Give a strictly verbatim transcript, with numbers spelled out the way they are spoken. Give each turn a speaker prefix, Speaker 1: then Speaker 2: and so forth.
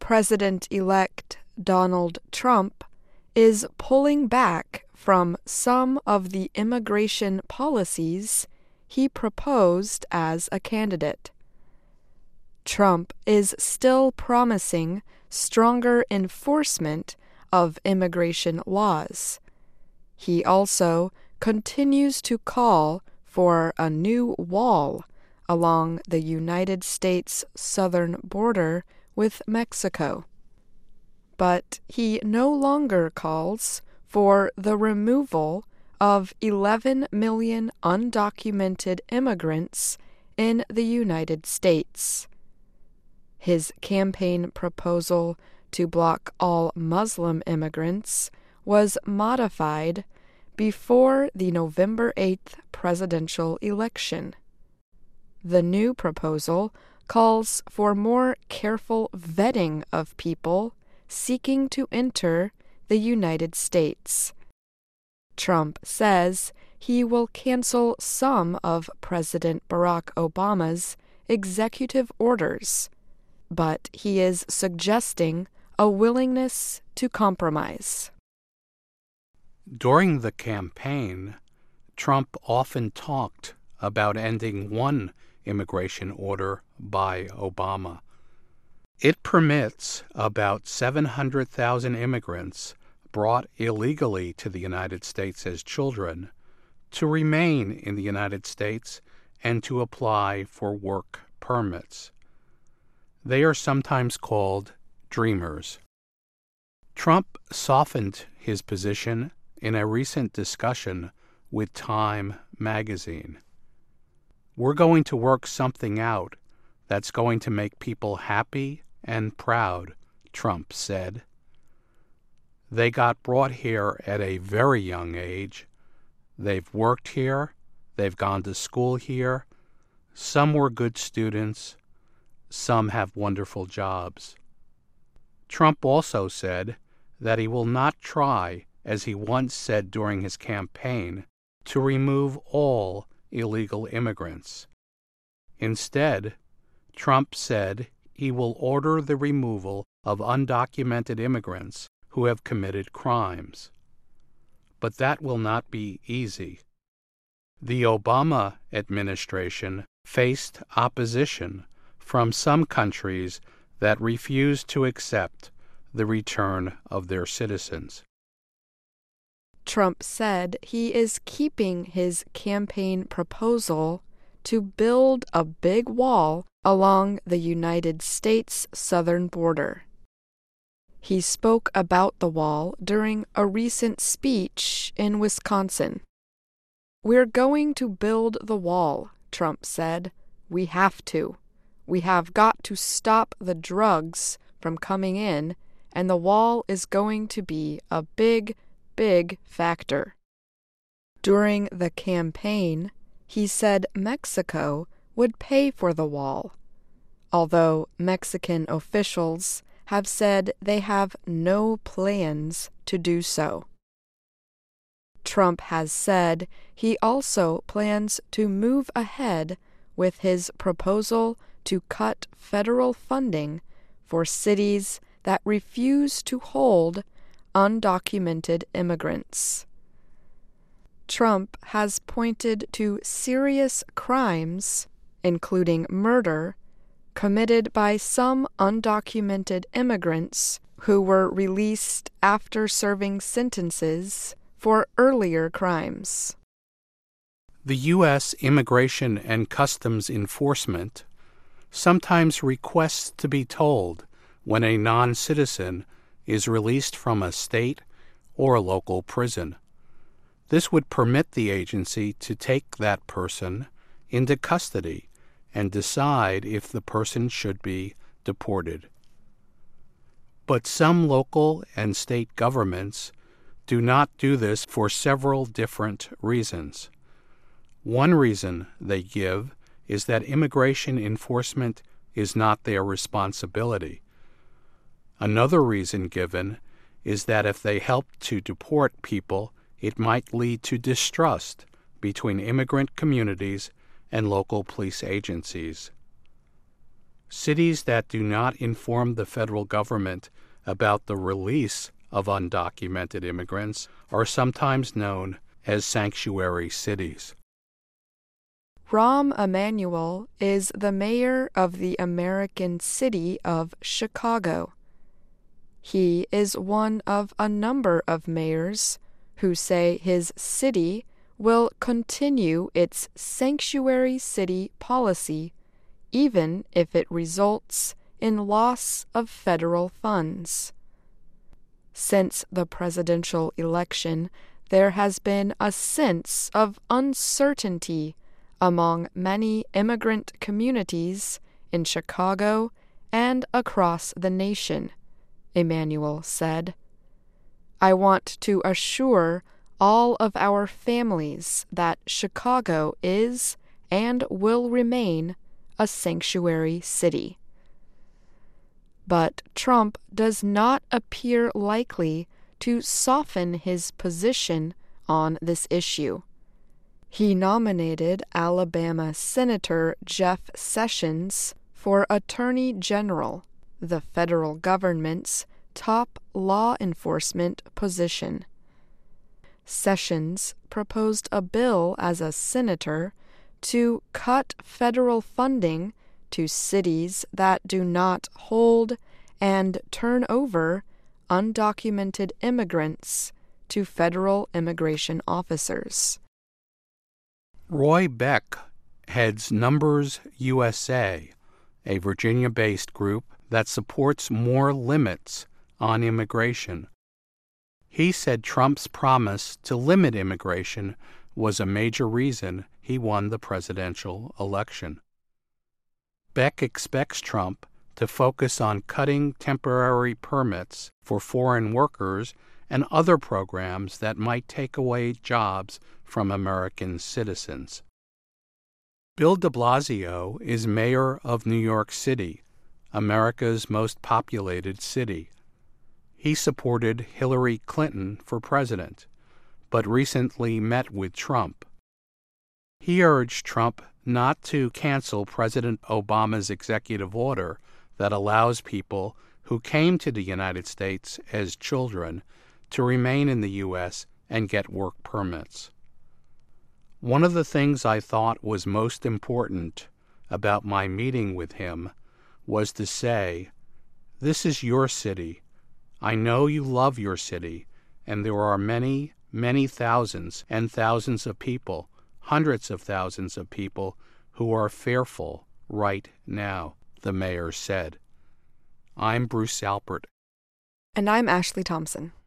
Speaker 1: President-elect Donald Trump is pulling back from some of the immigration policies he proposed as a candidate. Trump is still promising stronger enforcement of immigration laws. He also continues to call for a new wall along the United States southern border with Mexico. But he no longer calls for the removal of eleven million undocumented immigrants in the United States. His campaign proposal to block all Muslim immigrants was modified before the November eighth presidential election. The new proposal calls for more careful vetting of people seeking to enter the United States. Trump says he will cancel some of President Barack Obama's executive orders, but he is suggesting a willingness to compromise.
Speaker 2: During the campaign, Trump often talked about ending one immigration order by Obama. It permits about seven hundred thousand immigrants brought illegally to the United States as children to remain in the United States and to apply for work permits. They are sometimes called Dreamers. Trump softened his position in a recent discussion with Time magazine. We're going to work something out that's going to make people happy and proud, Trump said. They got brought here at a very young age. They've worked here. They've gone to school here. Some were good students. Some have wonderful jobs. Trump also said that he will not try, as he once said during his campaign, to remove all illegal immigrants. Instead, Trump said he will order the removal of undocumented immigrants who have committed crimes. But that will not be easy. The Obama administration faced opposition from some countries that refused to accept the return of their citizens.
Speaker 1: Trump said he is keeping his campaign proposal to build a big wall along the United States southern border. He spoke about the wall during a recent speech in Wisconsin. "We're going to build the wall," Trump said. "We have to. We have got to stop the drugs from coming in, and the wall is going to be a big, big factor." During the campaign, he said Mexico would pay for the wall, although Mexican officials have said they have no plans to do so. Trump has said he also plans to move ahead with his proposal to cut federal funding for cities that refuse to hold undocumented immigrants. Trump has pointed to serious crimes, including murder, committed by some undocumented immigrants who were released after serving sentences for earlier crimes.
Speaker 2: The U S Immigration and Customs Enforcement sometimes requests to be told when a non-citizen is released from a state or a local prison. This would permit the agency to take that person into custody and decide if the person should be deported. But some local and state governments do not do this for several different reasons. One reason they give is that immigration enforcement is not their responsibility. Another reason given is that if they help to deport people, it might lead to distrust between immigrant communities and local police agencies. Cities that do not inform the federal government about the release of undocumented immigrants are sometimes known as sanctuary cities.
Speaker 1: Rahm Emanuel is the mayor of the American city of Chicago. He is one of a number of mayors who say his city will continue its sanctuary city policy even if it results in loss of federal funds. Since the presidential election, there has been a sense of uncertainty among many immigrant communities in Chicago and across the nation, Emanuel said. I want to assure all of our families that Chicago is and will remain a sanctuary city. But Trump does not appear likely to soften his position on this issue. He nominated Alabama Senator Jeff Sessions for Attorney General, the federal government's top law enforcement position. Sessions proposed a bill as a senator to cut federal funding to cities that do not hold and turn over undocumented immigrants to federal immigration officers.
Speaker 2: Roy Beck heads Numbers U S A, a Virginia-based group that supports more limits on immigration. He said Trump's promise to limit immigration was a major reason he won the presidential election. Beck expects Trump to focus on cutting temporary permits for foreign workers and other programs that might take away jobs from American citizens. Bill de Blasio is mayor of New York City, America's most populated city. He supported Hillary Clinton for president, but recently met with Trump. He urged Trump not to cancel President Obama's executive order that allows people who came to the United States as children to remain in the U S and get work permits. One of the things I thought was most important about my meeting with him was to say, "This is your city. I know you love your city, and there are many, many thousands and thousands of people, hundreds of thousands of people, who are fearful right now," the mayor said. I'm Bruce Alpert.
Speaker 1: And I'm Ashley Thompson.